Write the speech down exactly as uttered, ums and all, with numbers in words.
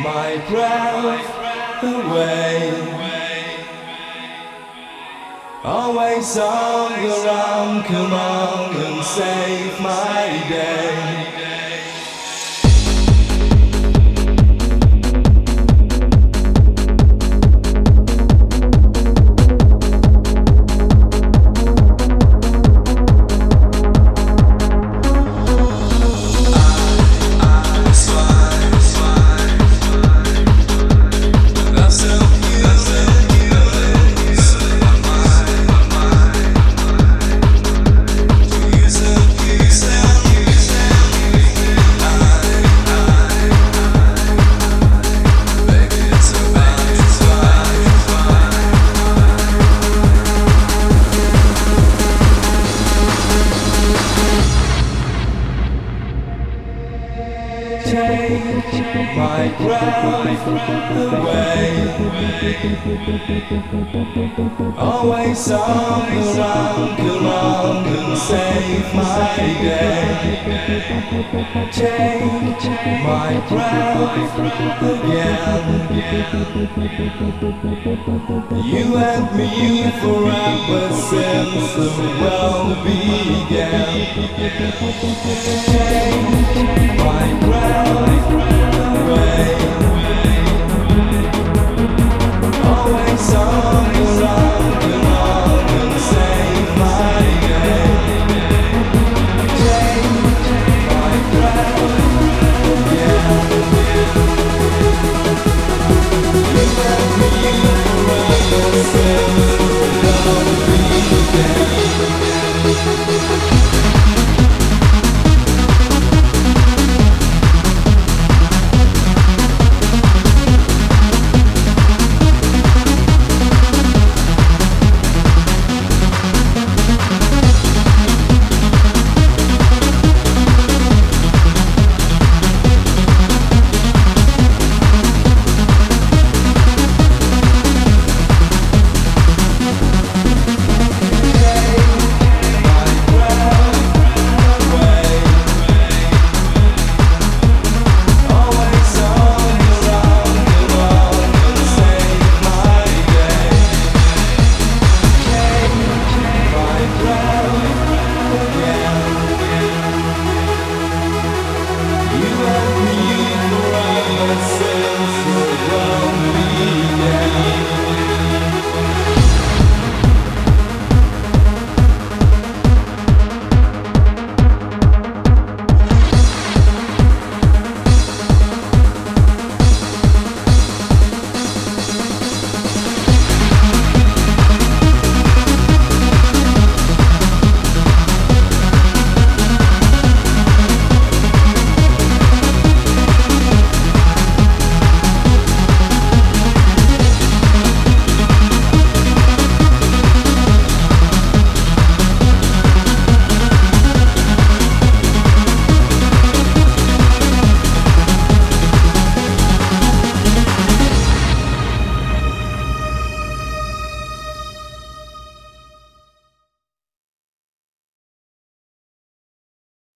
my breath away. Always on the run, come on and save my day. Take my breath away. Always on the run, come on and save my day. Take my breath again. You and me forever since the world began.